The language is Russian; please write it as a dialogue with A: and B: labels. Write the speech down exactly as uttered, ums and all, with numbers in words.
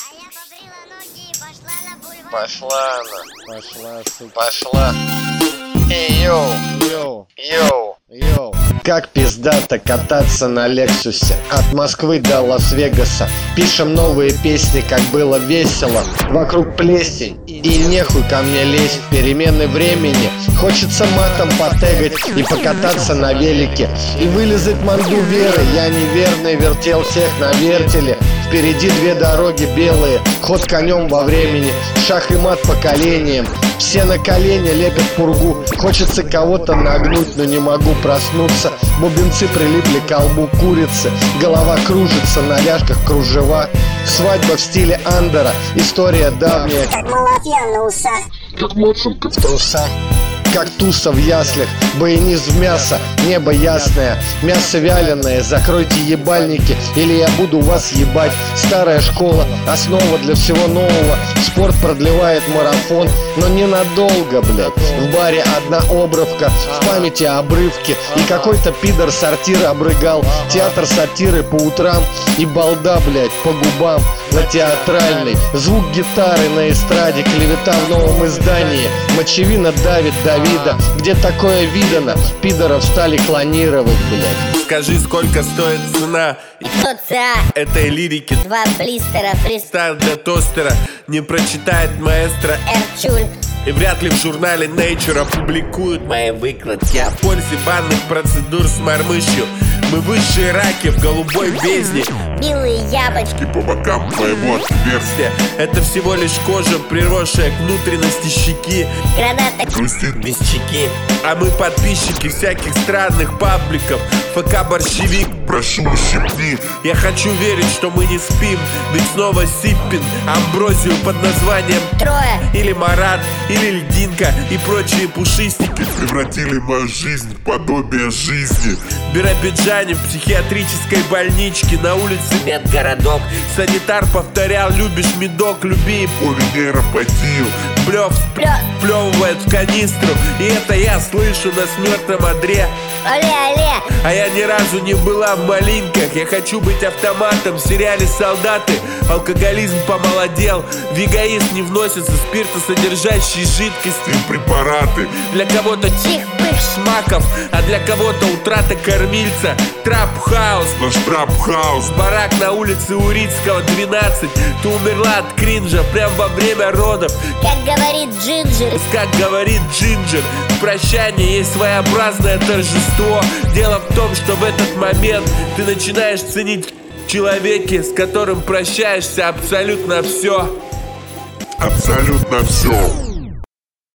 A: А я побрила ноги и пошла на бульвар.
B: Пошла она.
C: Пошла, сука.
B: Пошла. Эй, йоу.
C: Йоу,
B: Йоу.
C: йоу.
B: Как пиздато кататься на Лексусе от Москвы до Лас-Вегаса. Пишем новые песни, как было весело. Вокруг плесень, и нехуй ко мне лезть. Перемены времени, хочется матом потегать и покататься на велике. И вылезать манду веры, я неверный вертел тех на вертеле. Впереди две дороги белые, ход конем во времени, шах и мат поколением. Все на колени лепят пургу, хочется кого-то нагнуть, но не могу проснуться. Бубенцы прилипли к колбу курицы, голова кружится, на ляжках кружева. Свадьба в стиле Андера, история давняя,
A: Как малафья на усах.
B: как Моцарт в трусах. Как туса в яслях, баяниз в мясо, небо ясное, мясо вяленое, закройте ебальники, или я буду вас ебать. Старая школа, основа для всего нового, спорт продлевает марафон, но ненадолго, блядь. В баре одна обрывка, в памяти обрывки, и какой-то пидор сортир обрыгал, театр сатиры по утрам, и балда, блядь, по губам на театральной, звук гитары на эстраде, клевета в новом издании, мочевина давит Давида, где такое видано, пидоров стали клонировать, блядь.
D: Скажи, сколько стоит цена
A: Кто ца?
D: этой лирики?
A: Два блистера, фристайл,
D: Стайл для тостера не прочитает маэстро,
A: эрчуль.
D: и вряд ли в журнале Nature опубликуют мои выкладки о пользе банных процедур с мормышью. Мы высшие раки в голубой бездне,
A: Белые яблочки.
D: по бокам моего отверстия. Это всего лишь кожа, приросшая к внутренности щеки,
A: Граната.
D: без чеки. А мы подписчики всяких странных пабликов. ФК борщевик, прошу щипни. Я хочу верить, что мы не спим, ведь снова Сиппин амброзию под названием
A: Трое.
D: или Марат, или Льдинка и прочие пушистики
E: Превратили мою жизнь в подобие жизни.
D: в Биробиджане, в психиатрической больничке, на улице медгородок. Санитар повторял: любишь медок, люби.
E: Полинейропатию.
D: Плев
A: Плё.
D: сплевывает в канистру, и это я слышу на смертном одре.
A: Оле, оле.
D: А я ни разу не была в малинках. Я хочу быть автоматом в сериале «Солдаты». Алкоголизм помолодел, в эгоизм не вносятся спиртосодержащие жидкости.
E: И препараты.
D: Для кого-то
A: Чих-пых.
D: шмаков, а для кого-то утрата кормильца. Трап-хаус,
E: Наш трап-хаус.
D: барак на улице Урицкого, двенадцать. Ты умерла от кринжа прямо во время родов.
A: Как говорит Джинджер.
D: Как говорит Джинджер, в прощании есть своеобразное торжество. Дело в том, что в этот момент ты начинаешь ценить в человеке, с которым прощаешься, абсолютно все.
E: Абсолютно все.